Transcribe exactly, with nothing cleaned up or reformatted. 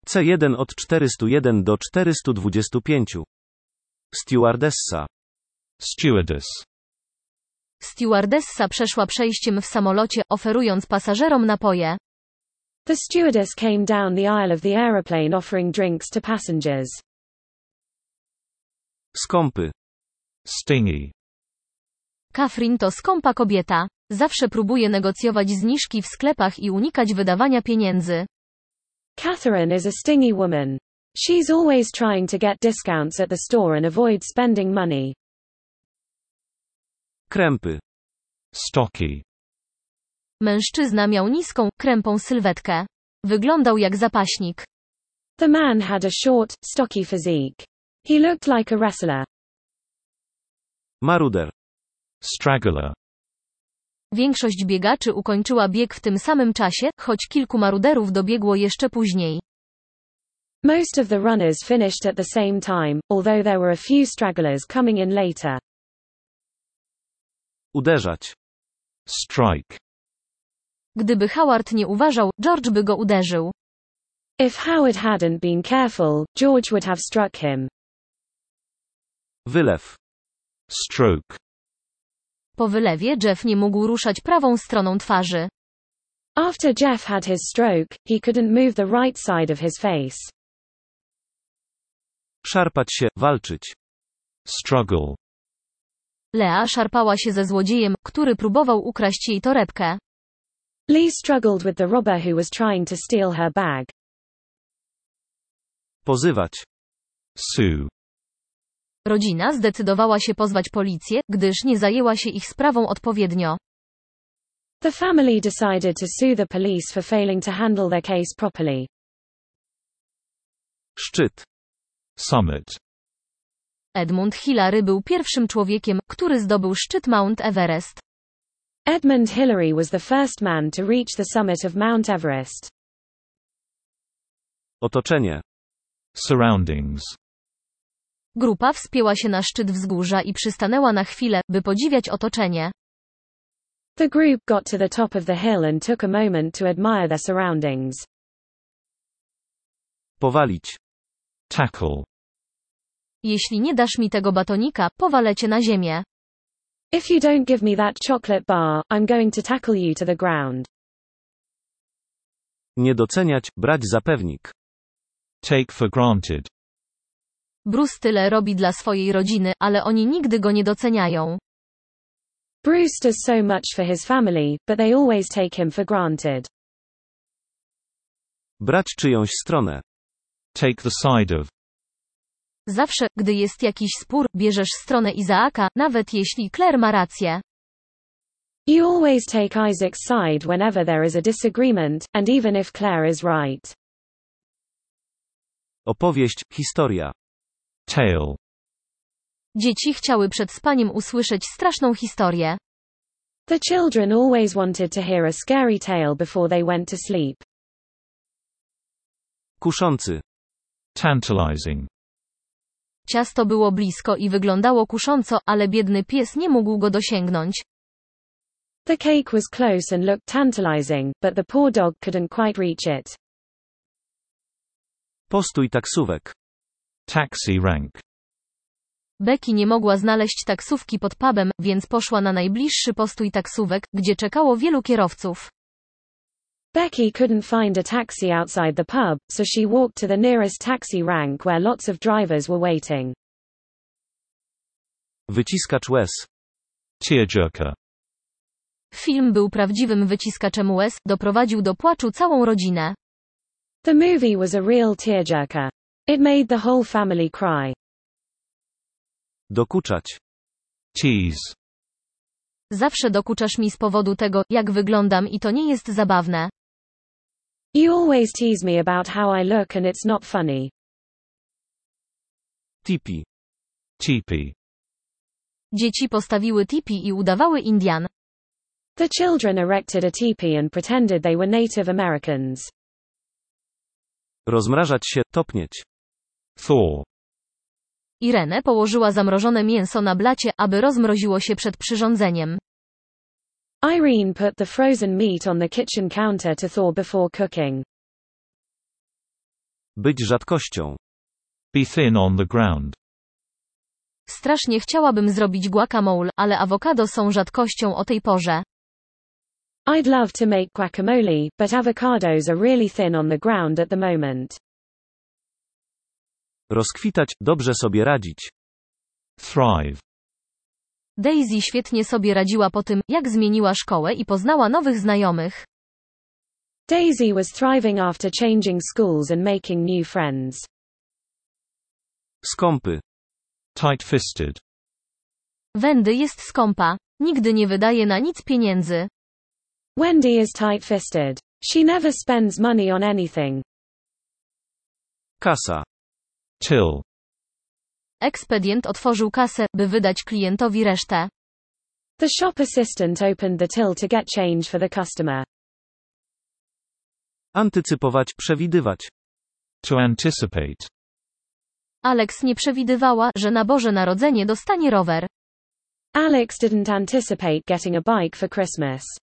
C jeden od czterysta jeden do czterysta dwadzieścia pięć. Stewardessa. Stewardess. Stewardessa przeszła przejściem w samolocie, oferując pasażerom napoje. The stewardess came down the aisle of the aeroplane offering drinks to passengers. Skąpy. Stingy. Catherine to skąpa kobieta. Zawsze próbuje negocjować zniżki w sklepach i unikać wydawania pieniędzy. Catherine is a stingy woman. She's always trying to get discounts at the store and avoid spending money. Krępy. Stocky. Mężczyzna miał niską, krępą sylwetkę. Wyglądał jak zapaśnik. The man had a short, stocky physique. He looked like a wrestler. Maruder. Straggler. Większość biegaczy ukończyła bieg w tym samym czasie, choć kilku maruderów dobiegło jeszcze później. Most of the runners finished at the same time, although there were a few stragglers coming in later. Uderzać. Strike. Gdyby Howard nie uważał, George by go uderzył. If Howard hadn't been careful, George would have struck him. Wylew. Stroke. Po wylewie Jeff nie mógł ruszać prawą stroną twarzy. After Jeff had his stroke, he couldn't move the right side of his face. Szarpać się, walczyć. Struggle. Lea szarpała się ze złodziejem, który próbował ukraść jej torebkę. Lee struggled with the robber who was trying to steal her bag. Pozywać. Sue. Rodzina zdecydowała się pozwać policję, gdyż nie zajęła się ich sprawą odpowiednio. The family decided to sue the police for failing to handle their case properly. Szczyt. Summit. Edmund Hillary był pierwszym człowiekiem, który zdobył szczyt Mount Everest. Edmund Hillary was the first man to reach the summit of Mount Everest. Otoczenie. Surroundings. Grupa wspięła się na szczyt wzgórza i przystanęła na chwilę, by podziwiać otoczenie. The group got to the top of the hill and took a moment to admire their surroundings. Powalić. Tackle. Jeśli nie dasz mi tego batonika, powalę cię na ziemię. If you don't give me that chocolate bar, I'm going to tackle you to the ground. Nie doceniać, brać za pewnik. Take for granted. Bruce tyle robi dla swojej rodziny, ale oni nigdy go nie doceniają. Bruce does so much for his family, but they always take him for granted. Brać czyjąś stronę. Take the side of. Zawsze, gdy jest jakiś spór, bierzesz stronę Izaaka, nawet jeśli Claire ma rację. You always take Isaac's side whenever there is a disagreement, and even if Claire is right. Opowieść, historia. Tale. Dzieci chciały przed spaniem usłyszeć straszną historię. The children always wanted to hear a scary tale before they went to sleep. Kuszący. Tantalizing. Ciasto było blisko i wyglądało kusząco, ale biedny pies nie mógł go dosięgnąć. The cake was close and looked tantalizing, but the poor dog couldn't quite reach it. Postój taksówek. Taxi rank. Becky nie mogła znaleźć taksówki pod pubem, więc poszła na najbliższy postój taksówek, gdzie czekało wielu kierowców. Becky couldn't find a taxi outside the pub, so she walked to the nearest taxi rank where lots of drivers were waiting. Wyciskacz łez. Tearjerker. Film był prawdziwym wyciskaczem łez, doprowadził do płaczu całą rodzinę. The movie was a real tearjerker. It made the whole family cry. Dokuczać. Tease. Zawsze dokuczasz mi z powodu tego, jak wyglądam i to nie jest zabawne. You always tease me about how I look and it's not funny. Tipi. Teepee. Dzieci postawiły tipi i udawały Indian. The children erected a teepee and pretended they were Native Americans. Rozmrażać się, topnieć. Thaw. Irene położyła zamrożone mięso na blacie, aby rozmroziło się przed przyrządzeniem. Irene put the frozen meat on the kitchen counter to thaw before cooking. Być rzadkością. Be thin on the ground. Strasznie chciałabym zrobić guacamole, ale awokado są rzadkością o tej porze. I'd love to make guacamole, but avocados are really thin on the ground at the moment. Rozkwitać, dobrze sobie radzić. Thrive. Daisy świetnie sobie radziła po tym, jak zmieniła szkołę i poznała nowych znajomych. Daisy was thriving after changing schools and making new friends. Skąpy. Tight-fisted. Wendy jest skąpa. Nigdy nie wydaje na nic pieniędzy. Wendy is tight-fisted. She never spends money on anything. Kasa. Till. Ekspedient otworzył kasę, by wydać klientowi resztę. The shop assistant opened the till to get change for the customer. Antycypować, przewidywać. To anticipate. Alex nie przewidywała, że na Boże Narodzenie dostanie rower. Alex didn't anticipate getting a bike for Christmas.